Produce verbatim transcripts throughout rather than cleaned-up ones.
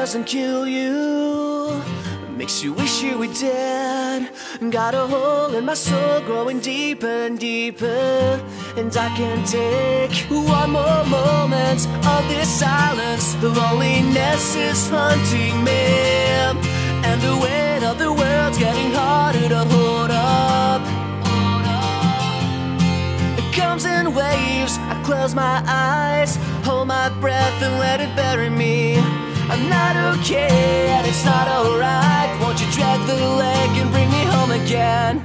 doesn't kill you, makes you wish you were dead. Got a hole in my soul growing deeper and deeper, and I can't take one more moment of this silence. The loneliness is hunting me, and the weight of the world's getting harder to hold up. It comes in waves, I close my eyes, hold my breath and let it bury me. I'm not okay and it's not alright. Won't you drag the leg and bring me home again?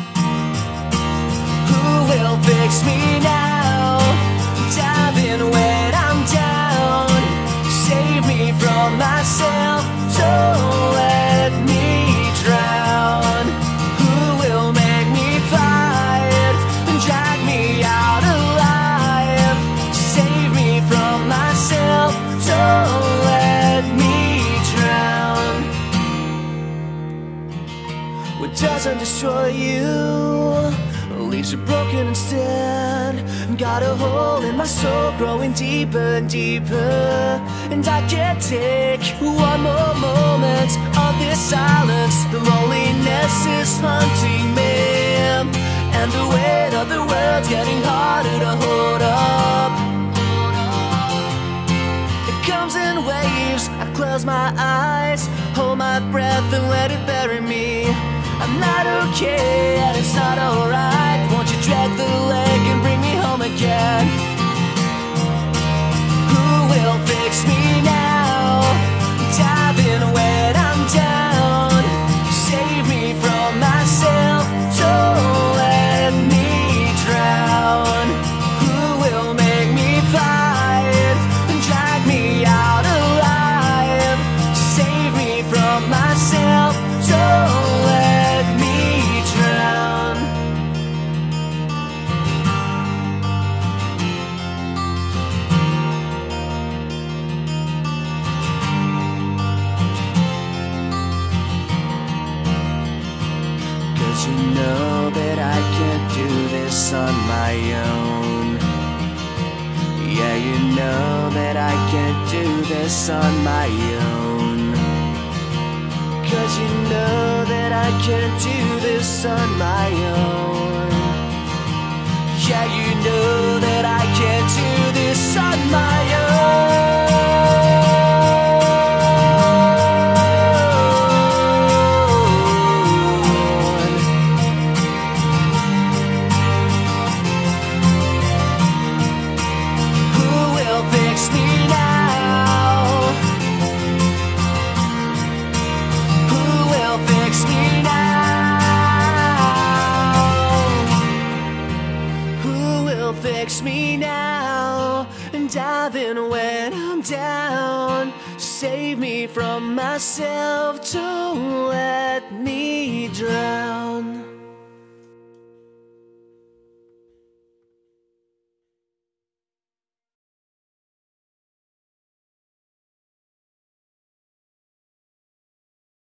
Who will fix me now? Dive in when I'm down, save me from myself, don't let me drown. Who will make me fight and drag me out alive? Save me from myself, don't let me drown. What doesn't destroy you leaves you broken instead. Got a hole in my soul growing deeper and deeper, and I can't take one more moment of this silence. The loneliness is hunting me, and the weight of the world's getting harder to hold up. It comes in waves, I close my eyes, hold my breath and let it bury me. I'm not okay and it's not alright. Won't you drag the leg and bring me home again? Who will fix me now? Dive in when I'm down, save me from myself, don't let me drown. Who will make me fight and drag me out alive? Save me from myself, don't let me drown. Cause you know that I can't do this on my own. Yeah, you know that I can't do this on my own. Cause you know that I can't do this on my own. Yeah, you know that I can't do this on my own. Who will fix me now? Who will fix me now? Who will fix me now? And dive in when I'm down, save me from myself, don't let me drown.